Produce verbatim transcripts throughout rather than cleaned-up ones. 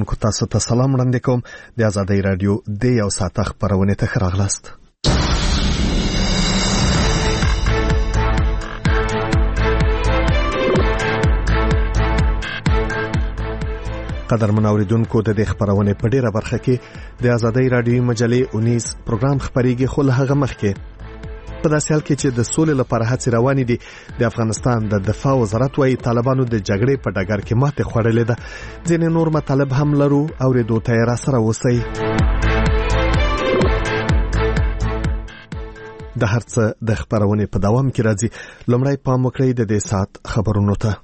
اوریدونکو تاسو ته سلام وړاندې کوم. د آزادۍ رادیو د یو ساعت خبرونه ته ښه راغلاست. قدرمن اوریدونکو د دې خبرونه په ډیره برخه کې د آزادۍ رادیو مجلې اونیس پروګرام خبريږي، خو له هغه مخکې په داسې حال کې چې د سولې لپاره هڅې روانې دي، د افغانستان د دفاع وزارت وايي طالبانو د جګړې په ډګر کې ماتې خوړلې ده. ځینې نور مطالب هم لرو، اوریدو ته را سره اوسئ. د هر څه د خبرونې په دوام کې راځي. لومړی پام وکړئ د دې ساعت خبرونو ته.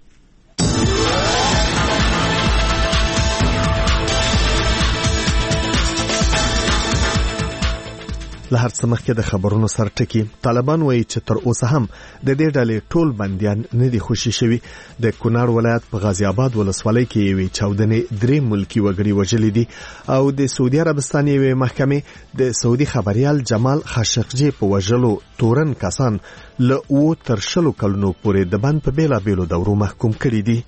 له هر څه مخکې د خبرونو سر ټکی. طالبان وایي چې تر اوسه هم د دې ډلې ټول بنديان نه دي خوشي شوي. د کونړ ولایت په غازی آباد ولسوالۍ کې یوې چاودنې درې ملکی وګړي وژلي دي او د سعودي عربستان یوې محکمې د سعودي خبريال جمال خاشقجي په وژلو تورن کسان له او تر شلو کلونو پورې د بند په بیلا بیلو دورو محکوم کړي دي.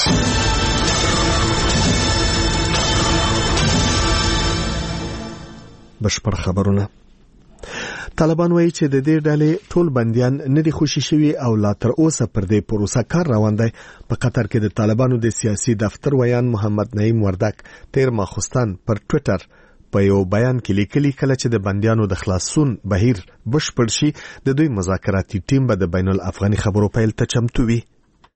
بشپړ خبرونه. طالبان وایي چې د دې ډلې ټول بنديان نه دي خوشي شوي او لا تر اوسه پر دې پروسه کار روان دی. په قطر کې د طالبانو د سیاسي دفتر ویان محمد نعیم وردک تیر ماخوستان پر ټوئیټر په یو بیان کې لیکلي کله چې د بنديانو د خلاصون بهیر بشپړ شي د دوی مذاکراتي ټیم به د بین الافغاني خبرو پیل ته چمتو وي.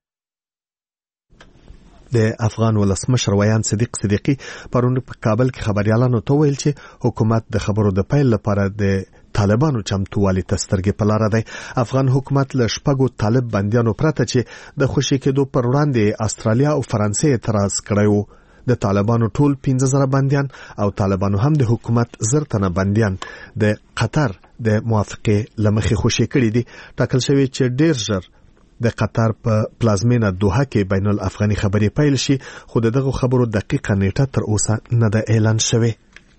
د افغان ولسمشر ویان صدیق صدیقی پرون په کابل کې خبريالانو ته ویل چې حکومت د خبرو د پیل لپاره د طالبانو چمتووالي تسترګې په لار دی. افغان حکومت له شپږو طالب بنديانو پرته چې د خوشي کېدو پر وړاندې استرالیا او فرانسې اعتراض کړی، د طالبانو ټول پنځه زره بنديان او طالبانو هم د حکومت زر تنه بنديان د قطر د موافقه لمخې خوشي کړي دي. ټاکل شوی چې ډیر ژر د قطر په پلازمینه دوحه کې بین الافغاني خبري پیل شي، خو دغه خبرو دقیقه نیټه تر اوسه نه ده اعلان شوی.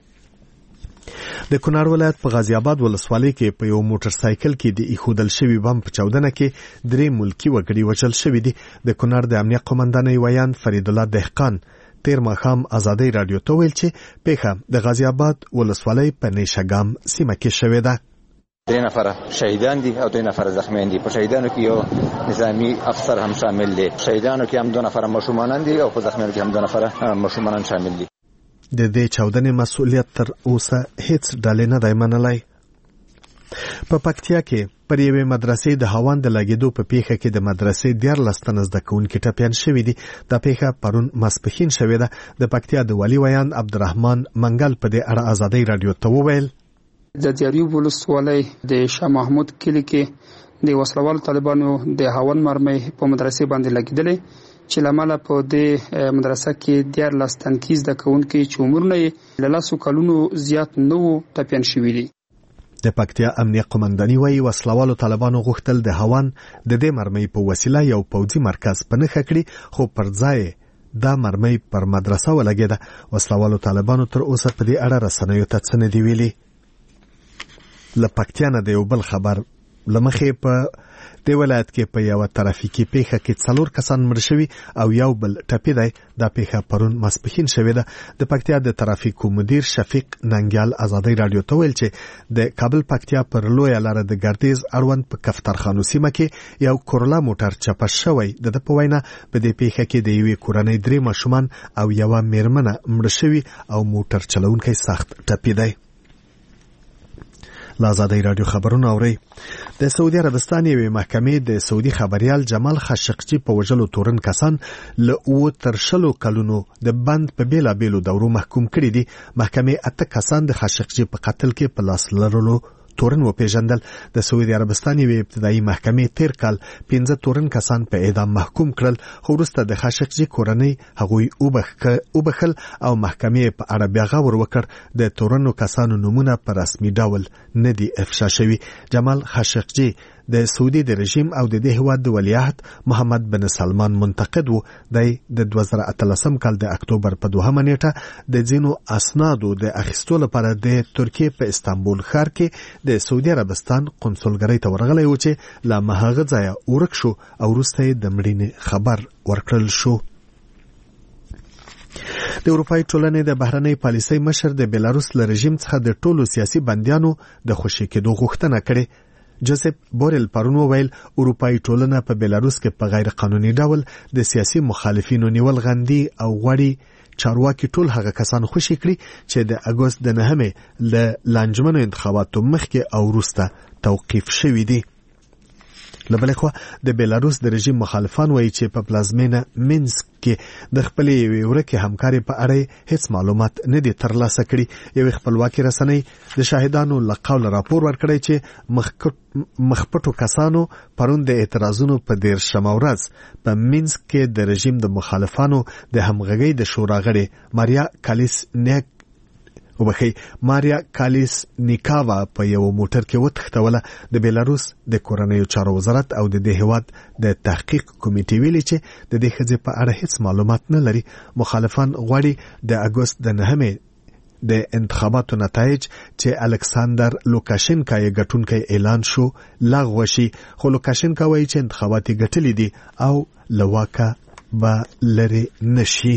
د کونړ ولایت په غازی آباد ولسوالۍ کې په یو موټر سایکل کې د ایښودل شوی بم په چاودنه کې درې ملکی وګړي وژل شوي دي. د کونړ د امنیه قومندانۍ ویان فرید الله دهقان تیر ماښام آزادۍ رادیو ته ویل چې پیښه د غازی آباد ولسوالۍ په نیشګام سیمه کې شوې ده. درې نفر شهیدان دي او دوه نفر زخمیان دي. په شهیدانو کې یو نظامی افسر هم شامل دي. شهیدانو کې هم دوه نفر ماشومان دي او په زخمیانو کې هم دوه نفر ماشومان شامل دي. د دې چاودنې مسؤلیت تر اوسه هیڅ ډلې نه دی منلی. په پکتیا کې پر یوې مدرسې د هاوان د لګېدو په پیښه کې د مدرسې دیارلس تنه زده کوونکي ټپیان شوي دي. دا پیښه پرون ماسپښین شوې ده. د پکتیا د والي ویان عبدالرحمن منګل په دې اړه آزادۍ رادیو ته وویل د دیاریوب ولسوالۍ د شاه محمود کلي کې د وسلوالو طالبانو د هاون مرمۍ په مدرسې باندې لګېدلې چې لامل په دې مدرسه کې دیارلس تنکي زده کوونکي چې عمرونه یې له لسو کلونو زیات نه وو ټپیان شوي دي. د پکتیا امنیه قومندانۍ وایي وسلوالو طالبانو غوښتل د هاون د دې مرمۍ په وسیله یو پوځي مرکز په نښه کړي، خو پر ځای دا مرمۍ پر مدرسه ولګېده. وسلوالو طالبانو تر اوسه په دې اړه رسنیو ته څه نه دي ویلي. له پکتیا نه د یو بل خبر لمخې په د ولایت کې په یو ترافیکي پیښه کې څلور کسان مړ شوي او یو بل ټپي دی. دا پیښه پرون ماسپښین شوې ده. د پکتیا د ترافیکو مدیر شفیق ننګیال آزادۍ رادیو ته ویل چې د کابل پکتیا پر لویه لاره د ګردیز اړوند په کفترخانو سیمه کې یو کورولا موټر چپه شوی. د په وینا په دې پیښه کې د یوې کورنۍ درې ماشومان او یوه میرمنه مړ شوي او موټر چلونکی سخت ټپي دی. آزادۍ رادیو خبرونه اوري. د سعودي عربستان یوې محکمې د سعودي خبريال جمال خاشقجي په وژلو تورن کسان له او تر شلو کلونو د بند په بیلا بیلو دورو محکوم کړي دي. محکمې اته کسان د خاشقجي په قتل کې په لاس لرلو تورن وپیژندل. د سعودي عربستان یوې ابتدایي محکمې تیر کال پنځه تورن کسان په اعدام محکوم کړل، خو وروسته د خاشقجي کورنۍ هغوی وبخل او محکمې په اړه بیا غور وکړ. د تورنو کسانو نومونه په رسمي ډول نه دي افشا شوي. جمال خاشقجي د سعودي د رژیم او د دې هیواد د ولیعهد محمد بن سلمان منتقد و. د دوه زره اتلسم کال د اکتوبر په دوهمه نیټه د ځینو اسنادو د اخیستو لپاره د ترکیې په استانبول ښار کې د سعودي عربستان قونسلګرۍ ته ورغلی و چې له هغه ځایه ورک شو او وروسته د مړینې خبر ورکړل شو. د اروپای ټولنې د بهرنۍ پالیسۍ مشر د بیلاروس له رژیم څخه د ټولو سیاسي بندیانو د خوشي کېدو غوښتنه کړې. جوزف بورل پرون وویل اروپای ټولنه په بیلاروس کې په غیر قانوني ډول د سیاسي مخالفینو نیول غندي او غواړي چارواکي ټول هغه کسان خوشي کړي چې د اګوست د نهمې له لانجمنو انتخاباتو مخکې او وروسته توقیف شوي دي. لبلې خوا د بیلاروس د رژیم مخالفان وایي چې په پلازمینه مینسک کې د خپلې یوې ورکې همکارۍ په اړه هیڅ معلومات نه دي ترلاسه کړي. یوې خپلواکي رسنۍ د شاهدانو له قوله راپور ورکړی چې مخپټو کسانو پرون د اعتراضونو په دېرشمه ورځ په مینسک کې د رژیم د مخالفانو د همغږۍ د شورا غړې ماریا کالیسنیک وبخي ماریا کالیس نیکاوا په یو موټر کې وتښتوله. د بیلاروس د کورنیو چارو وزارت او د دې هیواد د تحقیق کمیټې ویلي چې د دې ښځې په اړه هیڅ معلومات نه لري. مخالفان غواړي د اګوست د نهمې د انتخاباتو نتایج چې الکساندر لوکاشنکا یې ګټونکی اعلان شو لغوه شي، خو لوکاشنکا وایي چې انتخابات یې ګټلي دي او له واکه به لرې نشي.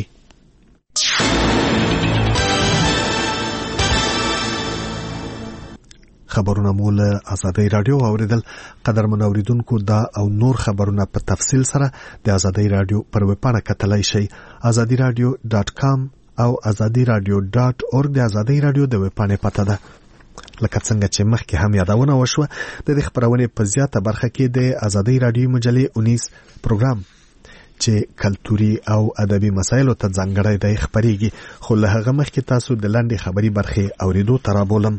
خبرونه مو له آزادۍ رادیو اوریدل. قدرمن اوریدونکو دا او نور خبرونه په تفصیل سره د آزادۍ رادیو پر ویبپاڼه کتلای شئ آزادی رادیو ډاټ کام او آزادی رادیو ډاټ اورګ د آزادۍ رادیو د ویبپاڼې پته ده. لکه څنګه چې مخکې هم یادونه وشوه د دې خبرونې په زیاته برخه کې د آزادۍ رادیو مجلې اونیس پروګرام چې کلتوري او ادبي مسایلو ته ځانګړی دی خبرېږي، خو له هغه مخکې تاسو د لنډې خبري برخې اوریدو ته رابولم.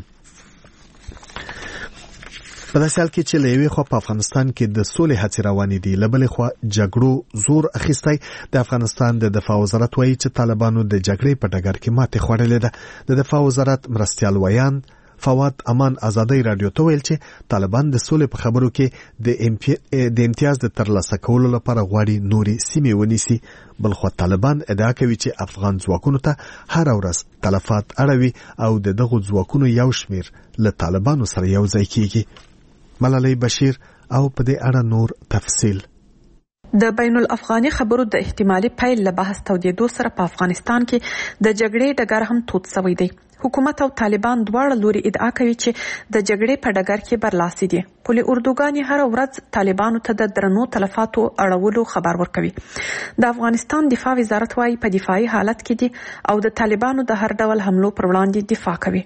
په داسې حال کې چې له یوې خوا په افغانستان کې د سولې هڅې روانې دي، له بلې خوا جګړو زور اخیستی. د افغانستان د دفاع وزارت وایي چې طالبانو د جګړې په ډګر کې ماتې خوړلې ده. د دفاع وزارت مرستیال ویاند فواد امان آزادۍ رادیو ته ویل چې طالبان د سولې په خبرو کې د امتیاز د ترلاسه کولو لپاره غواړي نورې سیمې ونیسي. بلخوا طالبان ادعا کوي چې افغان ځواکونو ته هر ورځ تلفات اړوي او د دغو ځواکونو یو شمیر له طالبانو سره یو ځای کیږي. ملالۍ بشیر او په دې اړه نور تفصیل. د بین الافغاني خبرو د احتمالي پیل له بحث تودېدو سره په افغانستان کې د جګړې ډګر هم تود شوی دی. حکومت او طالبان دواړه لوري ادعا کوي چې د جګړې په ډګر کې برلاسي دي. پولي اردوګانې هر ورځ طالبانو ته د درنو تلفاتو اړولو خبر ورکوي. د افغانستان دفاع وزارت وايي په دفاعي حالت کې دي او د طالبانو د هر ډول حملو پر وړاندې دفاع کوي.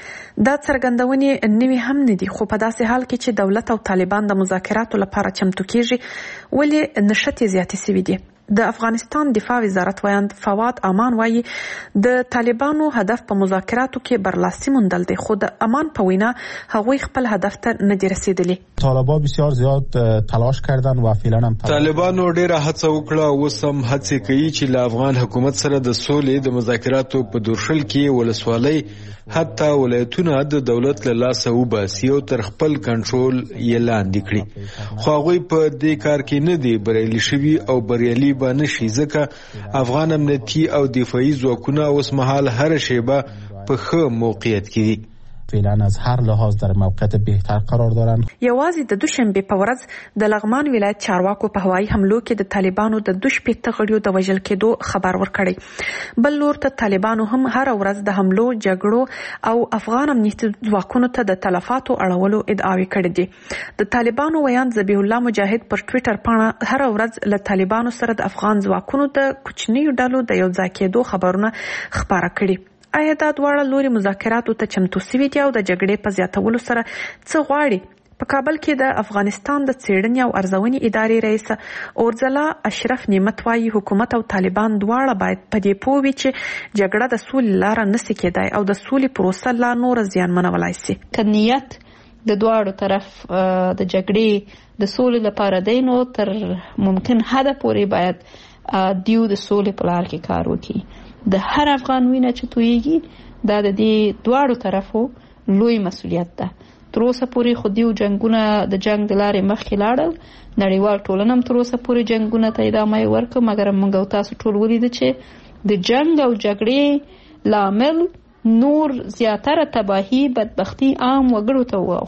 دا څرګندونې نوي هم نه دي، خو په داسې حال کې چې دولت او طالبان د مذاکراتو لپاره چمتو کیږي ولې نشټې زیاتې شوي دي. د افغانستان دفاع وزارت ویاند فواد امان وایي د طالبانو هدف په مذاکراتو کې برلاسي موندل دی، خو د امان په وینا هغوی خپل هدف ته نه دي رسیدلي. طالبان بسیار زیاد تلاش کردن و فعلا هم طالبانو ډیره هڅه وکړه او اوس هم هڅه کوي چې له افغان حکومت سره د سولې د مذاکراتو په دورشل کې ولسوالۍ حتی ولایتونه د دولت له لاسه وباسي او تر خپل کنټرول یې لاندې کړي، خو هغوی په دې کار کې نه دي بریالي شوي او بریالي به نشي، ځکه افغان امنیتي او دفاعي ځواکونه اوس مهال هر شیبه په ښه موقعیت کې دي. فعلا از هر لحاظ در موقعیت بهتر قرار دارند. یوازې د دوشنبه په ورځ د لغمان ولایت چارواکو په هوایي حملو کې د طالبانو د دوه شپېته غړیو د وژل کېدو خبر ورکړی. بل لور ته طالبانو هم هر ورځ د حملو، جګړو او افغان امنیتي ځواکونو ته د تلفاتو اړولو ادعاوې کړې دي. د طالبانو ویاند ذبیح الله مجاهد پر ټویټر پاڼه هر ورځ له طالبانو سره د افغان ځواکونو د کوچنیو ډلو د یو ځای کېدو خبرونه خپاره کړي. آیا دا دواړه لوري مذاکراتو ته چمتو شوي دي او د جګړې په زیاتولو سره څه غواړي؟ په کابل کې د افغانستان د څېړنې او ارزونې ادارې رئیس اورزلا اشرف نعمت وايي حکومت او طالبان دواړه باید په دې پوه وي چې جګړه د سولې لاره نشي کېدای او د سولې پروسه لا نور زیانمنولای شي. که نیت د دواړو طرف د جګړې د سولې لپاره دی نو تر ممکن حده پورې باید دیو د سولې په لار کې کار وکړي. د هر افغان وینه چې تویږي دا د دې دواړو طرفو لوی مسؤلیت ده. تر اوسه پورې خو دیو جنګونه د جنګ د لارې مخکې لاړل، نړیوال ټولنه هم تر اوسه پورې جنګونه ته ادامه ورکړه، مګر موږ او تاسو ټول ولیده چې د جنګ او جګړې لامل نور زیاتره تباهي، بدبختی عام وګړو ته واوښته.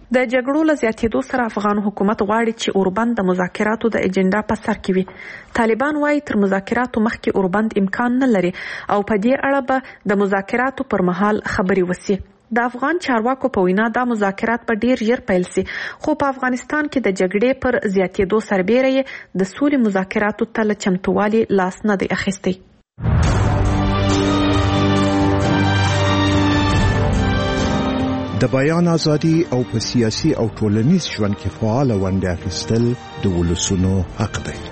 د جګړو له زیاتېدو سره افغان حکومت غواړي چې اوربند د مذاکراتو د اجنډا په سر کې وي. طالبان وايي تر مذاکراتو مخکې اوربند امکان نه لري او په دې اړه به د مذاکراتو پر مهال خبرې وسي. د افغان چارواکو په وینا دا مذاکرات به ډیر ژر پیل سي، خو په افغانستان کې د جګړې پر زیاتېدو سربیره یې د سولې مذاکراتو ته له چمتووالي لاس نه دی اخیستی. د بیان ازادي او په سیاسي او ټولنیز ژوند کې فعال ونډه اخیستل د ولسونو حق دی.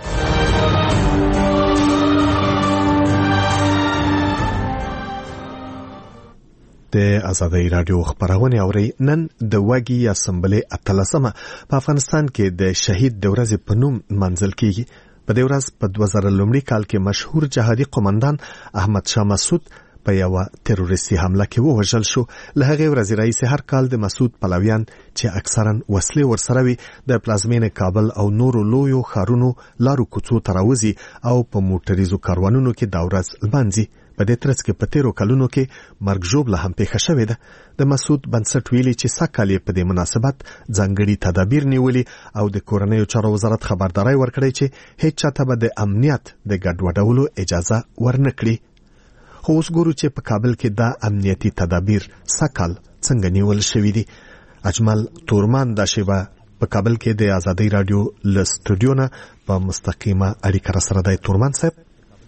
د آزادۍ رادیو خبرونه اوري. نن د وګي اسمبلې اتلسمه په افغانستان کې د شهید د ورځې په نوم منځل کیږي. په دې ورځ په دوه زره لومړي کال کې مشهور جهادي قومندان احمد شاه مسعود په یو تروریستي حمله کې ووژل شو. له هغې ورځې راهیسې هر کال د مسعود پلویان چې اکثرا وسلې ورسره وي د پلازمینې کابل او نورو لویو ښارونو لارو کوڅو ته راوځي او په موټریزو کاروانونو کې دا ورځ لمانځي. په دې ترڅ کې په تیرو کلونو کې مرګ ژوبله هم پیښه شوې ده. د مسعود بنسټ ویلي چې سږکال یې په دې مناسبت ځانګړي تدابیر نیولي او د کورنیو چارو وزارت خبرداری ورکړی چې هیڅ چاته به د امنیت د ګډوډولو اجازه ورنه کړي. خو اوس ګورو چې په کابل کې دا امنیتي تدابیر سږکال څنګه نیول شوي دي. اجمل تورمان دا شیبه په کابل کې د آزادۍ رادیو له سټوډیو نه په مستقیمه اړیکه راسره دی. تورمان صاحب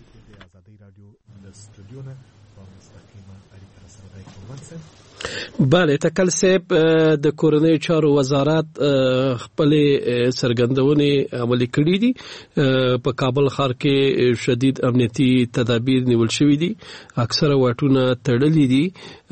بله، تکل صاحب د کورنیو چارو وزارت خپل څرګندونې عملي کړې دي. په کابل ښار کې شدید امنیتي تدابیر نیول شوي دي، اکثره واټونه تړلي دي،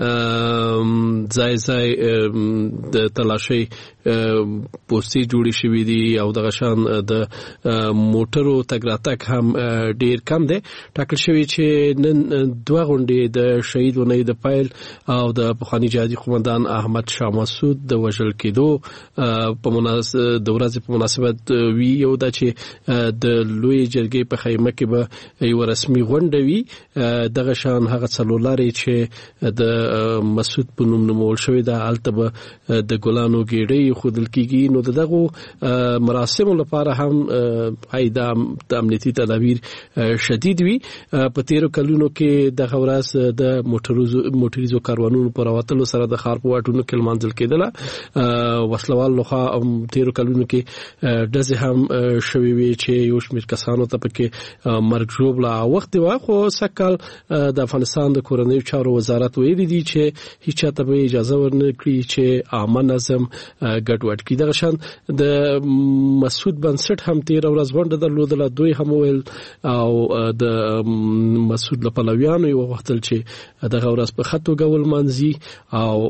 ځای ځای د تلاشۍ پوستې جوړې شوي دي او دغه شان د موټرو تګ راتګ هم ډیر کم دی. ټاکل شوي چې نن دوه غونډې د شهید ونې د پیل او د پخواني جهادي قومندان احمد شاه مسعود د وژل کېدو په مناسبت د ورځې په مناسبت وی. یو دا چې د لوی جرګې په خیمه کې به یو رسمي غونډه وي. دغه شان هغه څلور لارې چې د مسعود په نوم نومول شوی ده هلته به د ګلانو ګېډۍ ښودل کېږي. نو د دغو مراسمو لپاره هم هاي د امنیتي تدابیر شدید وي. په تیرو کلونو کې دغه ورځ د موټریزو کاروانونو په راوتلو سره د ښار په واټونو کې لمانځل کېدله. وسلوال لخوا تیرو کلونو کې ډزې هم شوې وي چې یو شمېر کسانو ته پکې مرګ ژوبله وخت وه. خو سږکال د افغانستان د کورنیو چارو وزارت ویلي دي چې هیڅ چاته به اجازه ورنه کړي چې عامه نظم ګډوډ کړي. دغه شان د مسعود بنسټ هم تیره ورځ غونډه درلودله. دوی هم وویل او د مسعود له پلویانو یې وغوښتل چې دغه ورځ په ښه توګه ولمانځي او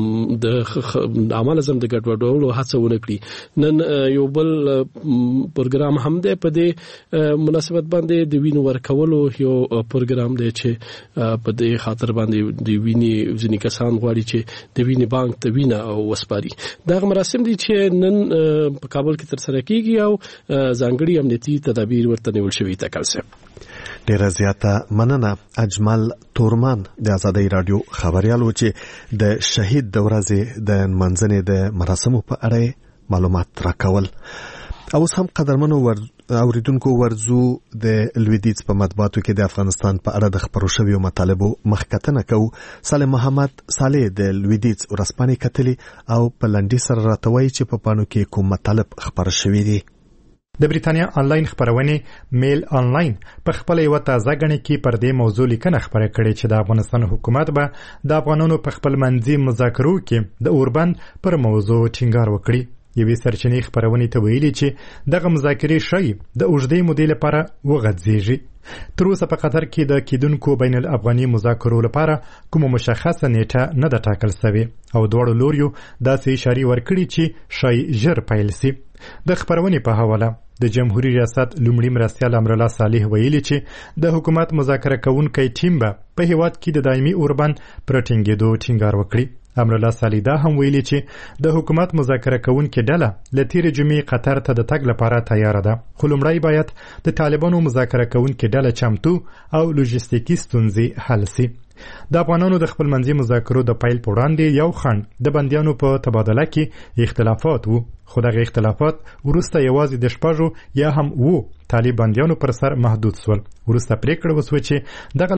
د عامه نظم د ګډوډولو هڅه ونه کړي. نن یو بل پروګرام هم دی په دې مناسبت باندې د وینو ورکولو یو پروګرام دی چې په دې خاطر باندې د وینې ځینې کسان غواړي چې د وینې بانک ته وینه او وسپاري. دغه مراسم دي چې نن په کابل کې ترسره کیږي او ځانګړي امنیتي تدابیر ورته نیول شوي. تکل صاحب ډیره زیاته مننه. اجمل تورمان د آزادۍ رادیو خبريال و چې د شهید د ورځې د منځنې د مراسمو په اړه معلومات راکول. او هم قدرمنو ور اوریدونکو ورزو د لویدیځ په مطبوعاتو کې د افغانستان په اړه د خبرو شویو مطالبو مخکتنه کو. سالم محمد صالح د لویدیځ ورسپانې کتلی او په لنډي سره راتوي چې په پانو کې کوم مطالب خبر شوي دي. د بریتانیا آنلاین خبرونه میل آنلاین په خپل یو تازه غنې کې پر دې موضوع لیکنه خبره کړې چې د افغانستان حکومت به د افغانانو په خپل منځي مذاکرو کې د اوربند پر موضوع ټینګار وکړي. یوې سرچینې خبرونه ته ویلي چې دغه مذاکرې شي د اوږدې مودې لپاره وغځېږي. تر اوسه په قطر کې د کېدونکو بین الافغاني مذاکرو لپاره کومه مشخصه نیټه نه ده ټاکل شوې او دواړو لوریو داسې اشارې ورکړي چې شاید ژر پیل شي. د خبرونې په حواله د جمهوریت ریاست لومړي مرستیال امرالله صالح ویلي چې د حکومت مذاکره کوونکی ټیم به په هیواد کې د دایمي اوربند پر ټینګېدو ټینګار وکړي. امرالله صالح دا هم ویلي چې د حکومت مذاکره کوونکې ډله له تېرې جمعې قطر ته د تګ لپاره تیاره ده، خو لومړی باید د طالبانو مذاکره کوونکې ډله چمتو او لوژستیکي ستونزې حل شي. د افغانانو د خپل منځي مذاکرو د پیل په وړاندې یو خنډ د بندیانو په تبادله کې اختلافات وو، خو دغه اختلافات وروسته یوازې د شپږو یا هم وو طالب بندیانو پر سر محدود سول. وروسته پریکړه وسوه چې دغه